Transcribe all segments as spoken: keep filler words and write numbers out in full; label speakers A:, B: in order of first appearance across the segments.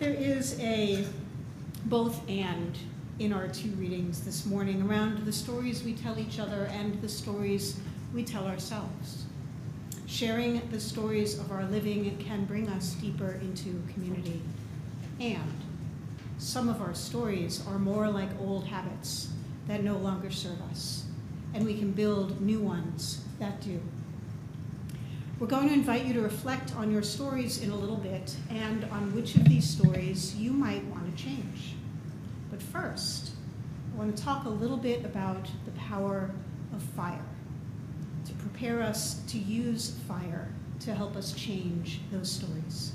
A: There is a both and in our two readings this morning around the stories we tell each other and the stories we tell ourselves. Sharing the stories of our living can bring us deeper into community. And some of our stories are more like old habits that no longer serve us, and we can build new ones that do. We're going to invite you to reflect on your stories in a little bit and on which of these stories you might want to change. But first, I want to talk a little bit about the power of fire, to prepare us to use fire to help us change those stories.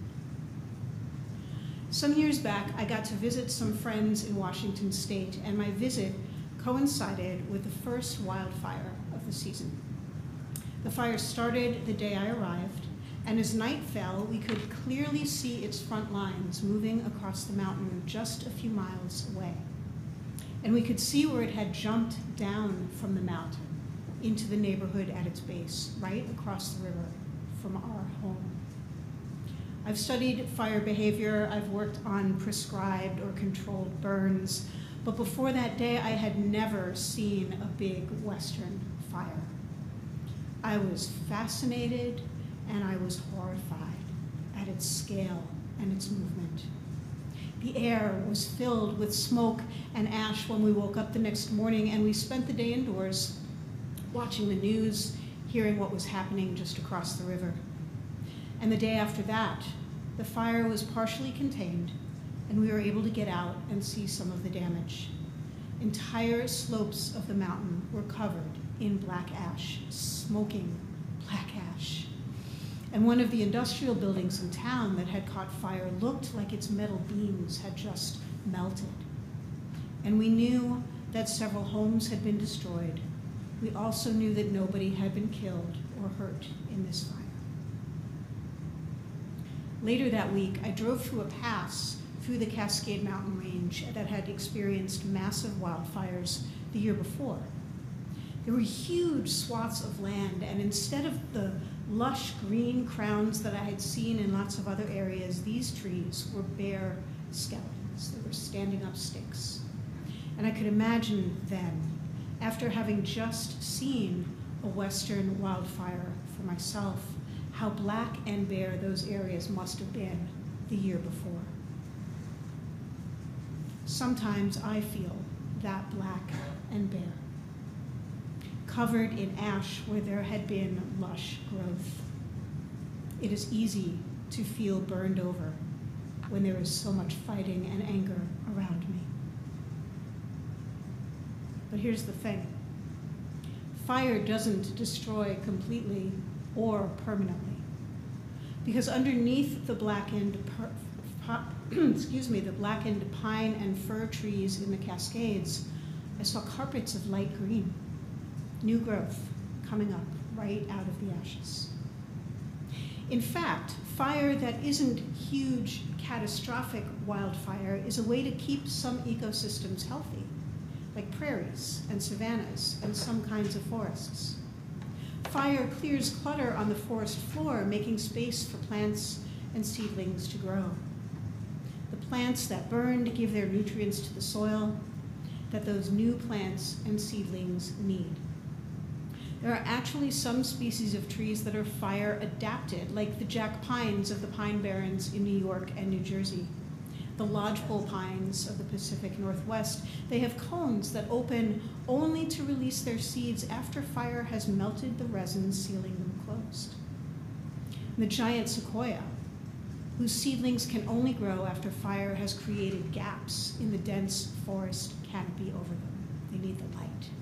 A: Some years back, I got to visit some friends in Washington State, and my visit coincided with the first wildfire of the season. The fire started the day I arrived, and as night fell, we could clearly see its front lines moving across the mountain just a few miles away. And we could see where it had jumped down from the mountain into the neighborhood at its base, right across the river from our home. I've studied fire behavior, I've worked on prescribed or controlled burns, but before that day, I had never seen a big Western fire. I was fascinated and I was horrified at its scale and its movement. The air was filled with smoke and ash when we woke up the next morning, and we spent the day indoors watching the news, hearing what was happening just across the river. And the day after that, the fire was partially contained, and we were able to get out and see some of the damage. Entire slopes of the mountain were covered in black ash, smoking black ash. And one of the industrial buildings in town that had caught fire looked like its metal beams had just melted. And we knew that several homes had been destroyed. We also knew that nobody had been killed or hurt in this fire. Later that week, I drove through a pass through the Cascade Mountain Range that had experienced massive wildfires the year before. There were huge swaths of land, and instead of the lush green crowns that I had seen in lots of other areas, these trees were bare skeletons. They were standing up sticks. And I could imagine then, after having just seen a Western wildfire for myself, how black and bare those areas must have been the year before. Sometimes I feel that black and bare, covered in ash where there had been lush growth. It is easy to feel burned over when there is so much fighting and anger around me. But here's the thing. Fire doesn't destroy completely or permanently, because underneath the blackened, per, excuse me, the blackened pine and fir trees in the Cascades, I saw carpets of light green, new growth coming up right out of the ashes. In fact, fire that isn't huge, catastrophic wildfire is a way to keep some ecosystems healthy, like prairies and savannas and some kinds of forests. Fire clears clutter on the forest floor, making space for plants and seedlings to grow. The plants that burned give their nutrients to the soil that those new plants and seedlings need. There are actually some species of trees that are fire adapted, like the jack pines of the Pine Barrens in New York and New Jersey. The lodgepole pines of the Pacific Northwest, they have cones that open only to release their seeds after fire has melted the resin sealing them closed. And the giant sequoia, whose seedlings can only grow after fire has created gaps in the dense forest canopy over them. They need the light.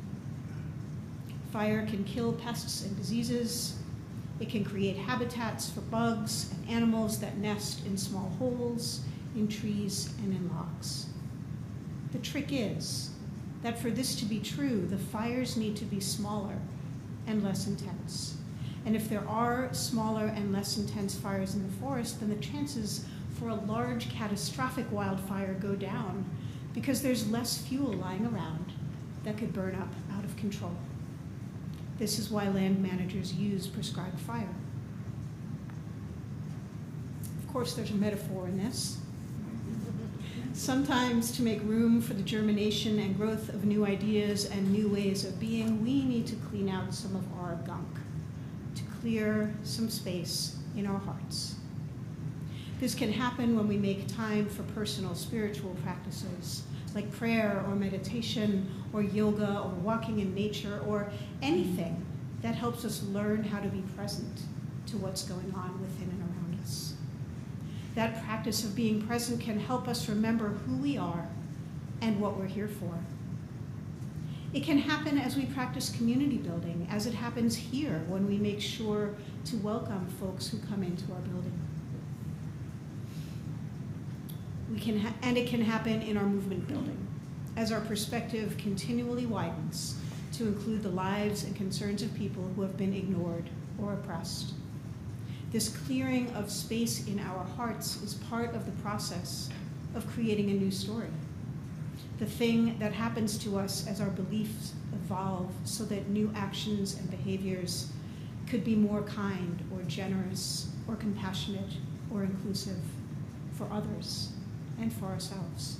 A: Fire can kill pests and diseases. It can create habitats for bugs and animals that nest in small holes, in trees and in logs. The trick is that for this to be true, the fires need to be smaller and less intense. And if there are smaller and less intense fires in the forest, then the chances for a large catastrophic wildfire go down because there's less fuel lying around that could burn up out of control. This is why land managers use prescribed fire. Of course, there's a metaphor in this. Sometimes to make room for the germination and growth of new ideas and new ways of being, we need to clean out some of our gunk, to clear some space in our hearts. This can happen when we make time for personal spiritual practices, like prayer or meditation or yoga or walking in nature or anything that helps us learn how to be present to what's going on within and around us. That practice of being present can help us remember who we are and what we're here for. It can happen as we practice community building, as it happens here when we make sure to welcome folks who come into our building. We can ha- and it can happen in our movement building, as our perspective continually widens to include the lives and concerns of people who have been ignored or oppressed. This clearing of space in our hearts is part of the process of creating a new story, the thing that happens to us as our beliefs evolve so that new actions and behaviors could be more kind or generous or compassionate or inclusive for others and for ourselves.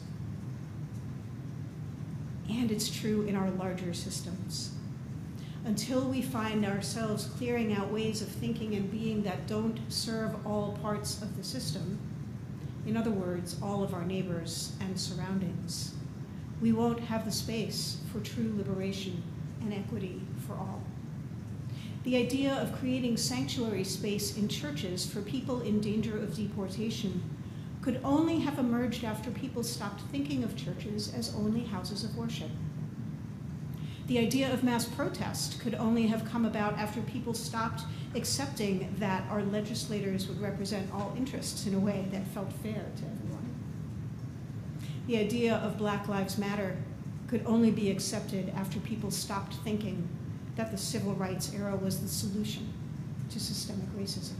A: And it's true in our larger systems. Until we find ourselves clearing out ways of thinking and being that don't serve all parts of the system, in other words, all of our neighbors and surroundings, we won't have the space for true liberation and equity for all. The idea of creating sanctuary space in churches for people in danger of deportation could only have emerged after people stopped thinking of churches as only houses of worship. The idea of mass protest could only have come about after people stopped accepting that our legislators would represent all interests in a way that felt fair to everyone. The idea of Black Lives Matter could only be accepted after people stopped thinking that the civil rights era was the solution to systemic racism.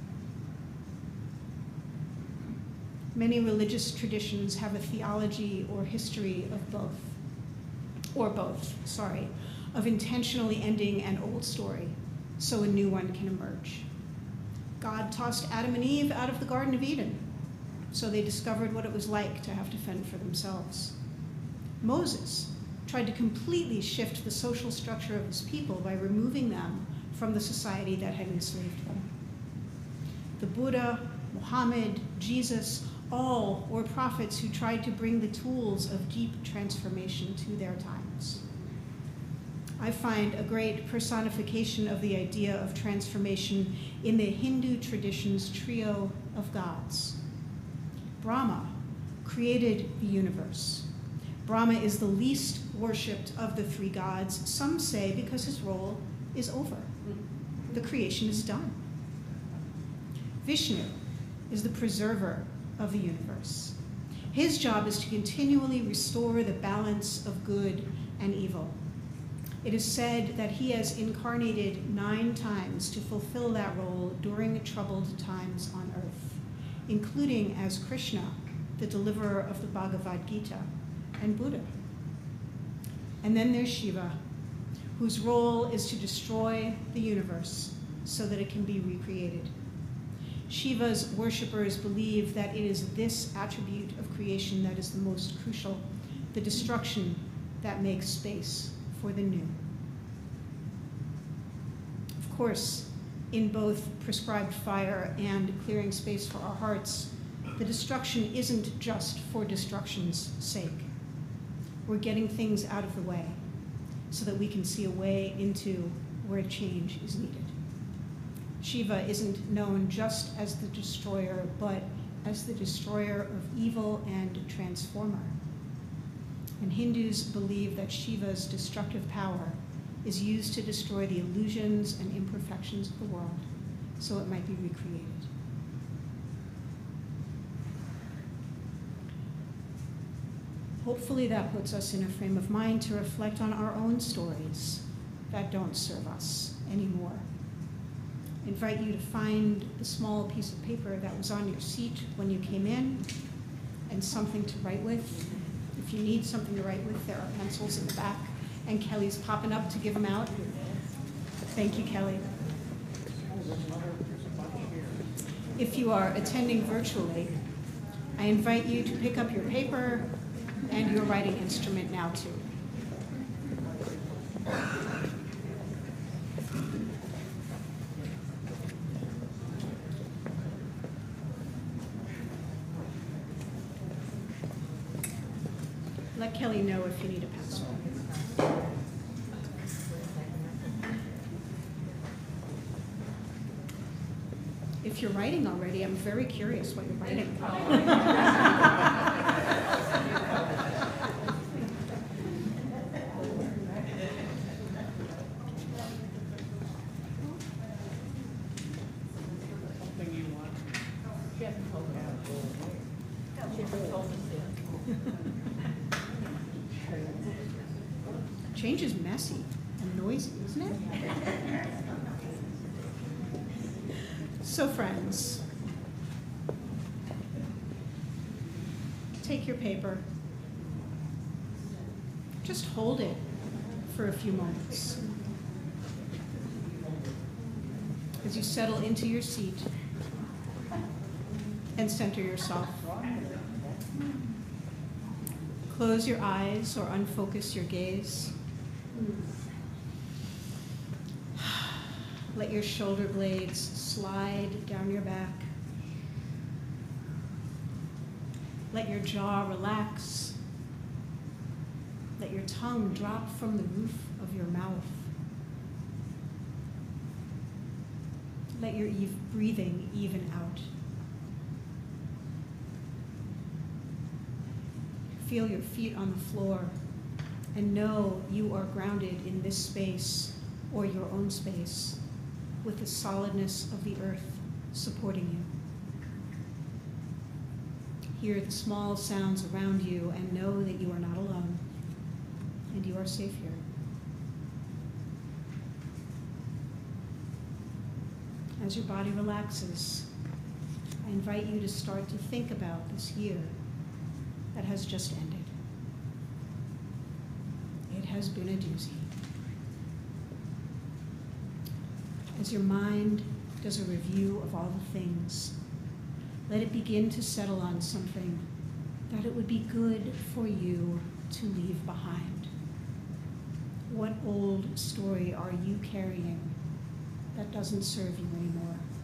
A: Many religious traditions have a theology or history of both, or both, sorry, of intentionally ending an old story so a new one can emerge. God tossed Adam and Eve out of the Garden of Eden, so they discovered what it was like to have to fend for themselves. Moses tried to completely shift the social structure of his people by removing them from the society that had enslaved them. The Buddha, Muhammad, Jesus, all were prophets who tried to bring the tools of deep transformation to their times. I find a great personification of the idea of transformation in the Hindu tradition's trio of gods. Brahma created the universe. Brahma is the least worshipped of the three gods, some say because his role is over. The creation is done. Vishnu is the preserver of the universe. His job is to continually restore the balance of good and evil. It is said that he has incarnated nine times to fulfill that role during troubled times on earth, including as Krishna, the deliverer of the Bhagavad Gita, and Buddha. And then there's Shiva, whose role is to destroy the universe so that it can be recreated. Shiva's worshippers believe that it is this attribute of creation that is the most crucial, the destruction that makes space for the new. Of course, in both prescribed fire and clearing space for our hearts, the destruction isn't just for destruction's sake. We're getting things out of the way so that we can see a way into where change is needed. Shiva isn't known just as the destroyer, but as the destroyer of evil and transformer. And Hindus believe that Shiva's destructive power is used to destroy the illusions and imperfections of the world so it might be recreated. Hopefully that puts us in a frame of mind to reflect on our own stories that don't serve us anymore. I invite you to find the small piece of paper that was on your seat when you came in and something to write with. If you need something to write with, there are pencils in the back, and Kelly's popping up to give them out. Thank you, Kelly. If you are attending virtually, I invite you to pick up your paper and your writing instrument now too. Let Kelly know if you need a pencil. If you're writing already, I'm very curious what you're writing. Change is messy and noisy, isn't it? So friends, take your paper, just hold it for a few moments as you settle into your seat and center yourself. Close your eyes or unfocus your gaze. Let your shoulder blades slide down your back. Let your jaw relax. Let your tongue drop from the roof of your mouth. Let your e- breathing even out. Feel your feet on the floor and know you are grounded in this space or your own space with the solidness of the earth supporting you. Hear the small sounds around you and know that you are not alone and you are safe here. As your body relaxes, I invite you to start to think about this year that has just ended. It has been a doozy. As your mind does a review of all the things, let it begin to settle on something that it would be good for you to leave behind. What old story are you carrying that doesn't serve you anymore?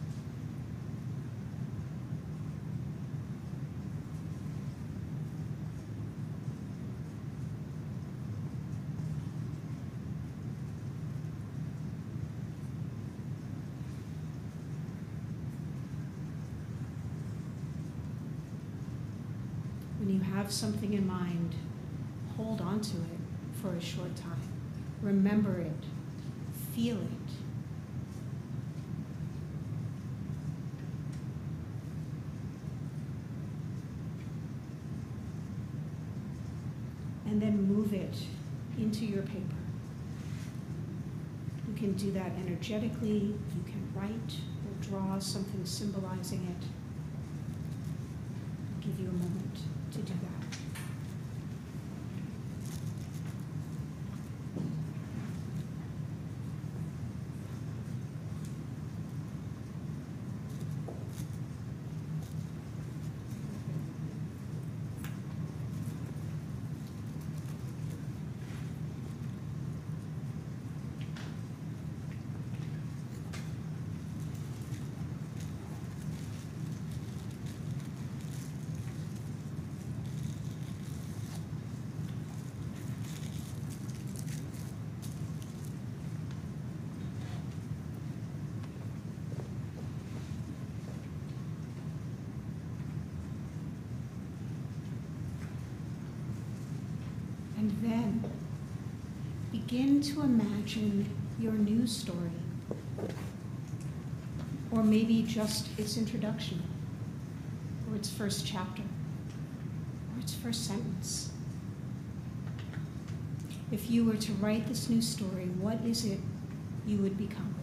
A: When you have something in mind, hold on to it for a short time. Remember it. Feel it. And then move it into your paper. You can do that energetically. You can write or draw something symbolizing it. I'll give you a moment to do that. And then begin to imagine your new story, or maybe just its introduction, or its first chapter, or its first sentence. If you were to write this new story, what is it you would become?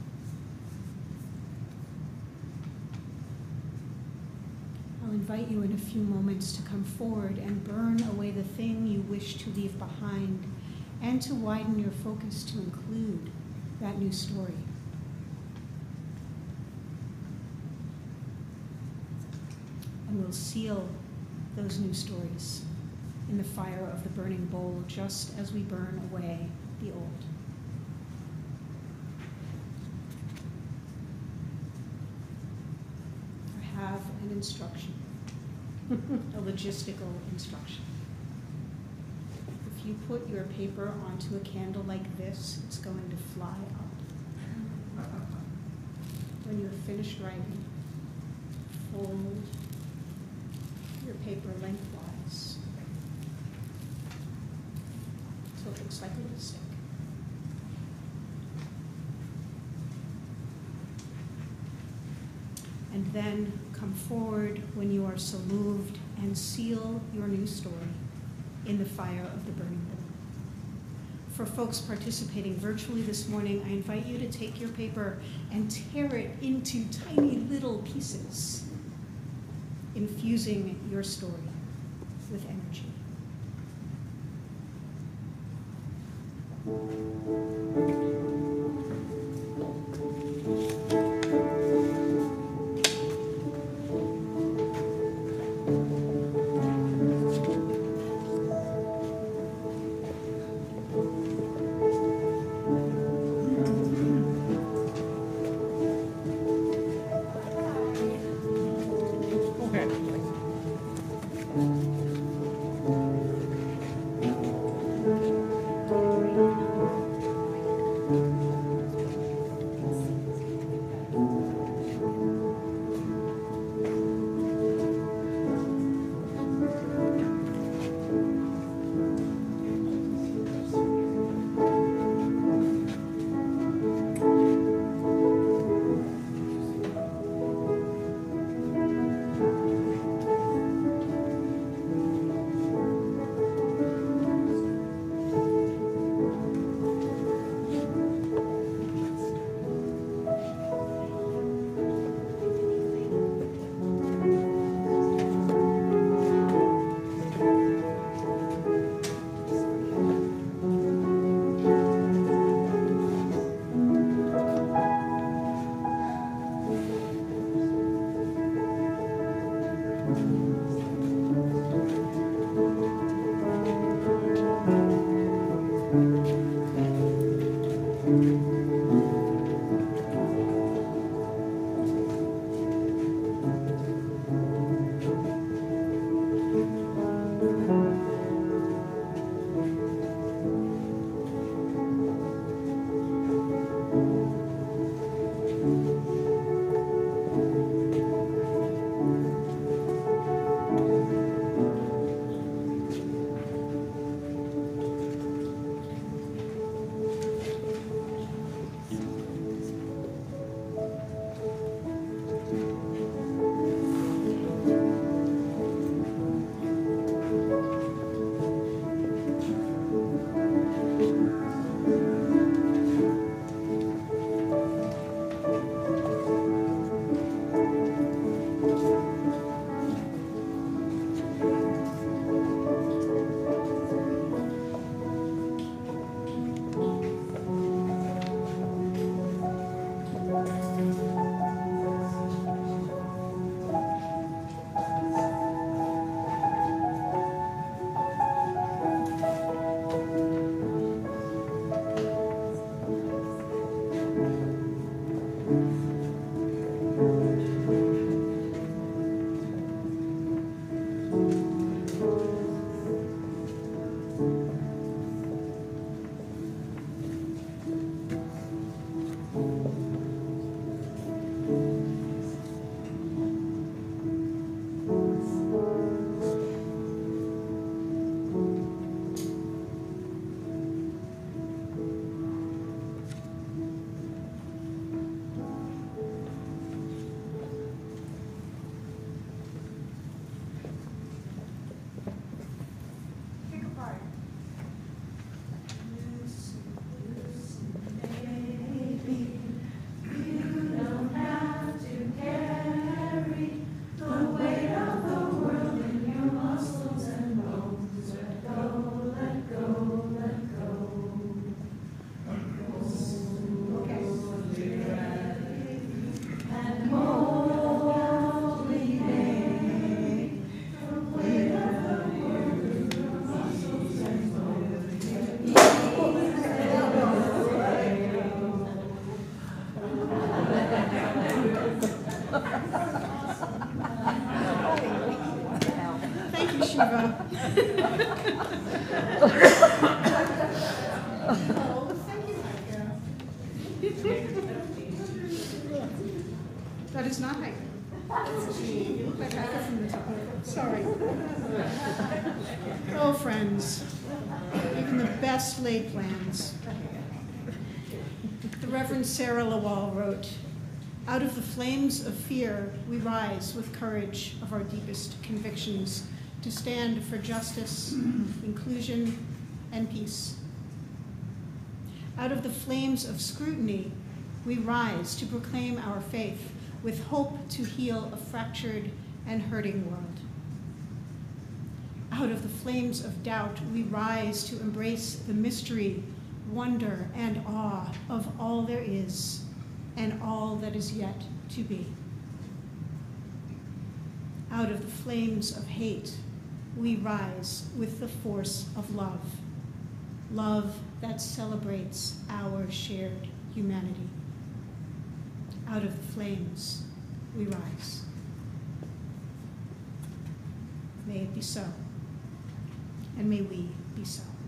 A: I'll invite you in a few moments to come forward and burn away the thing you wish to leave behind and to widen your focus to include that new story. And we'll seal those new stories in the fire of the burning bowl, just as we burn away the old. I have an instruction, a logistical instruction. If you put your paper onto a candle like this, it's going to fly up. When you're finished writing, fold your paper lengthwise so it looks like a little stick. And then come forward when you are so moved and seal your new story in the fire of the burning bowl. For folks participating virtually this morning, I invite you to take your paper and tear it into tiny little pieces, infusing your story with energy. Shiva. Oh, thank you, Heike. That is not Heike. You look like Heike from the top. Sorry. Oh, friends, even the best laid plans. The Reverend Sarah Lawal wrote, "Out of the flames of fear, we rise with courage of our deepest convictions to stand for justice, inclusion, and peace. Out of the flames of scrutiny, we rise to proclaim our faith with hope to heal a fractured and hurting world. Out of the flames of doubt, we rise to embrace the mystery, wonder, and awe of all there is and all that is yet to be. Out of the flames of hate, we rise with the force of love, love that celebrates our shared humanity. Out of the flames, we rise." May it be so, and may we be so.